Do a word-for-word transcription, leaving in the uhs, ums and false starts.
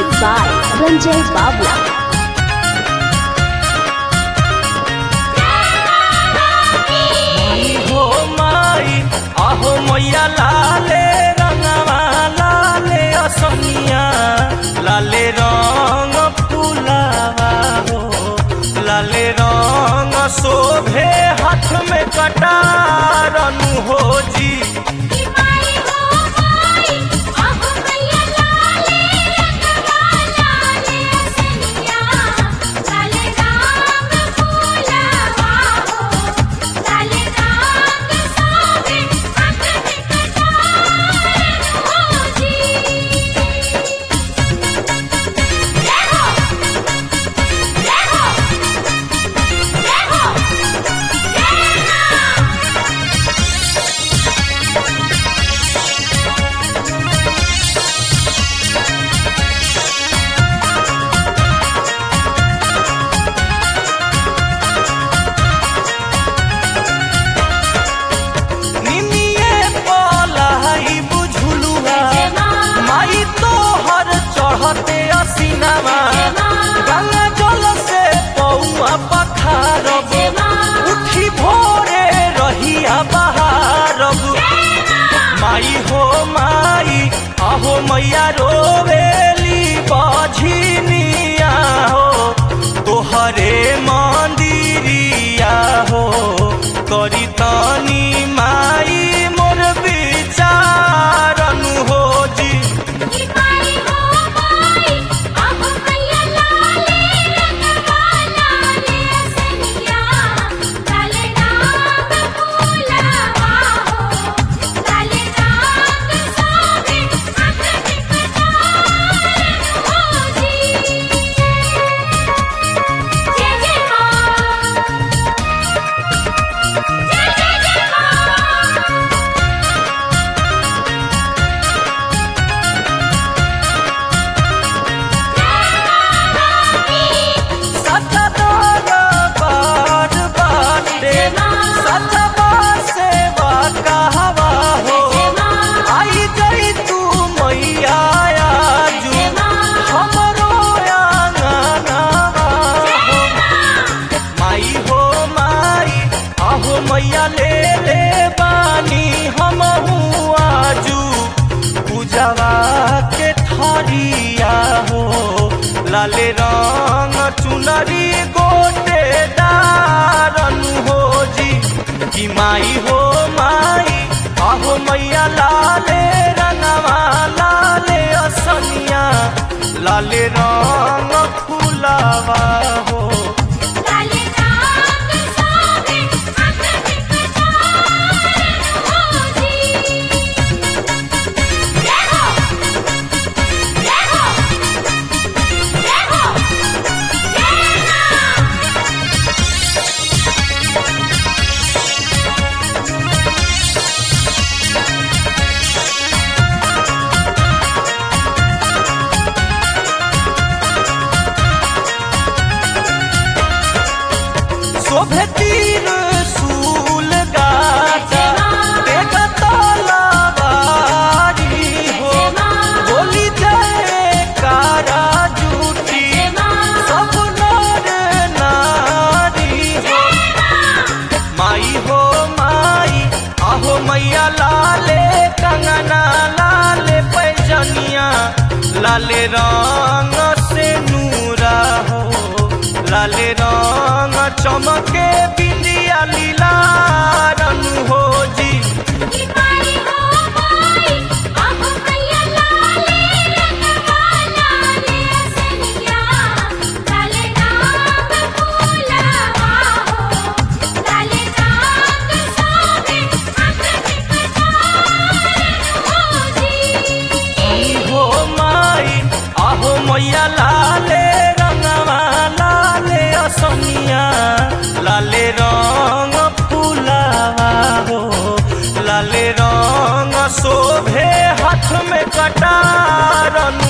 Music by Ranjay Babla. हो माई आहो मैया लाले रंगवा लाले असमिया लाले रंग फुलावा हो लाले रंग शोभे हाथ में कटारनु हो जी चढ़ते असीनामा गंगा जल से पौआ पखारब उठी भोरे रहिया बहारब माई हो माई आहो मैया रोवेली बझिनिया हो तोहरे मंदिरिया हो करी तनी माई मोर विचारनु हो जी मैया ले ले बानी हम आजू पूजवा के थरिया हो लाले रंग चुनरी गोटे दारनु हो जी कि माई हो माई आहो मैया लाले रंगवा लाले असनिया लाले रंग फुलावा हो शोभे तीर सूल गाजा देखा तलवारी हो बोली जाए कारा जूठी सब नर नारी हो माई हो माई आहो मैया लाले कंगना लाले पैजनिया लाले रंग से नूरा हो लाले रंग चमके बिंदिया लीला रनु हो जी हो माई आहो मैया लाले रंगवा लाले असमिया लाले रंग फुलावा हो लाले रंग शोभे हाथ में कटारनु